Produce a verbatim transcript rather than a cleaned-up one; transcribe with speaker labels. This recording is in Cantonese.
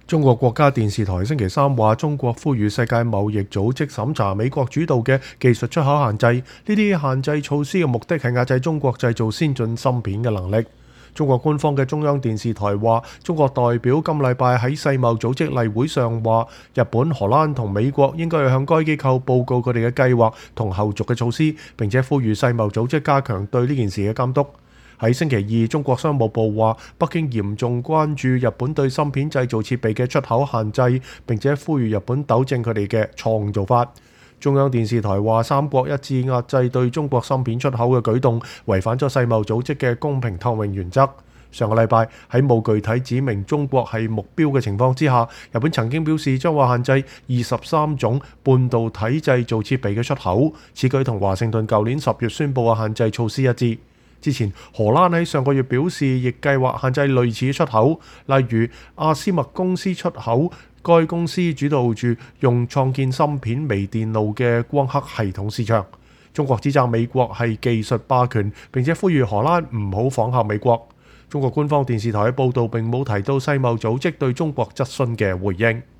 Speaker 1: 中國國家電視台星期三話，中國呼籲世界貿易組織審查美國主導嘅技術出口限制，呢啲限制措施嘅目的係壓制中國製造先進芯片嘅能力。中國官方嘅中央電視台話，中國代表今禮拜喺世貿組織例會上話，日本、荷蘭同美國應該要向該機構報告佢哋嘅計劃同後續嘅措施，並且呼籲世貿組織加強對呢件事嘅監督。喺星期二，中國商務部話，北京嚴重關注日本對芯片製造設備嘅出口限制，並且呼籲日本糾正佢哋嘅錯誤做法。中央電視台話，三國一致壓制對中國芯片出口嘅舉動，違反咗世貿組織嘅公平透明原則。上個禮拜喺冇具體指明中國係目標嘅情況之下，日本曾經表示將會限制二十三種半導體製造設備嘅出口，此舉同華盛頓舊年十月宣布嘅限制措施一致。之前荷蘭喺上個月表示，亦計劃限制類似出口，例如阿斯麥公司出口，該公司主導住用創建芯片微電路嘅光刻系統市場。中國指責美國係技術霸權，並且呼籲荷蘭唔好仿效美國。中國官方電視台嘅報導並冇提到世貿組織對中國質詢嘅回應。